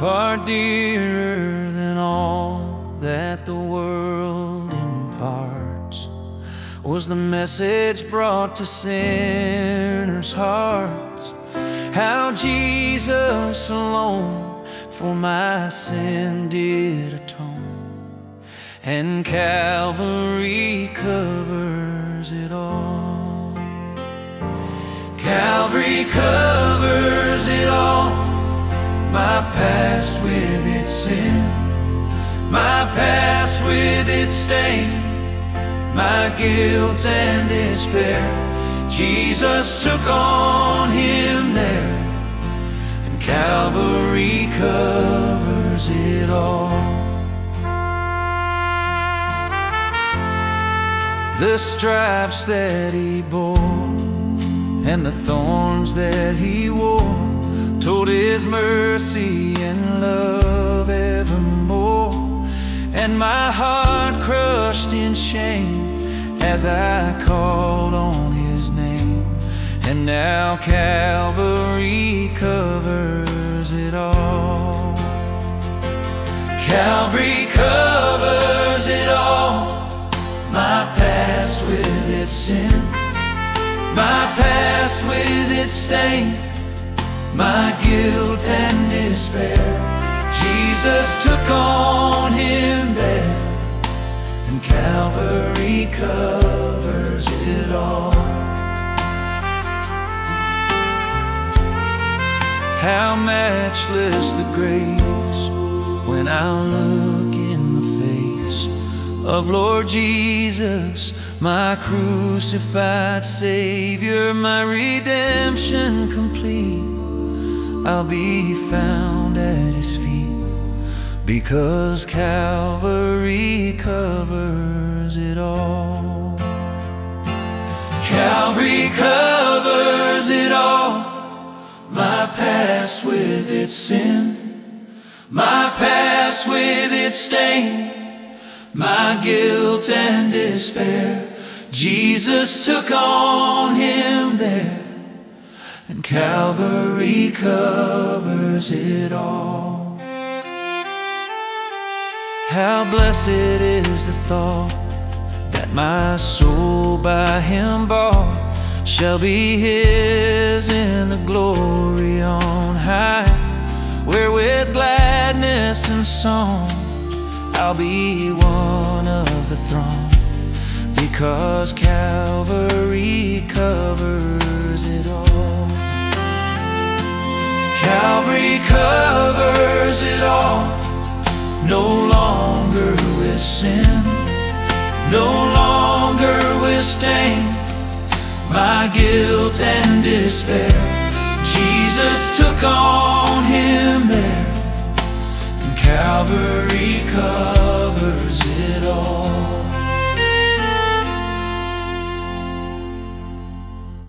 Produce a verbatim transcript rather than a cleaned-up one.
Far dearer than all that the world imparts was the message brought to sinners' hearts, how Jesus alone for my sin did atone, and Calvary covers it all. Calvary covers it all, my past with its sin, my past with its stain, my guilt and despair. Jesus took on him there, and Calvary covers it all. The stripes that he bore and the thorns that he wore told his mercy and love evermore, and my heart crushed in shame as I called on his name, and now Calvary covers it all. Calvary covers it all, my past with its sin, my past with its stain, my guilt and despair. Jesus took on him there, and Calvary covers it all. How matchless the grace when I look in the face of Lord Jesus, my crucified Savior, my redemption complete. I'll be found at his feet, because Calvary covers it all. Calvary covers it all, my past with its sin, my past with its stain, my guilt and despair. Jesus took on him there, and Calvary covers it all. How blessed is the thought that my soul by him bought shall be his in the glory on high, where with gladness and song I'll be one of the throng, because Calvary covers it all. Calvary covers it all, no longer with sin, no longer with stain, my guilt and despair. Jesus took on him there,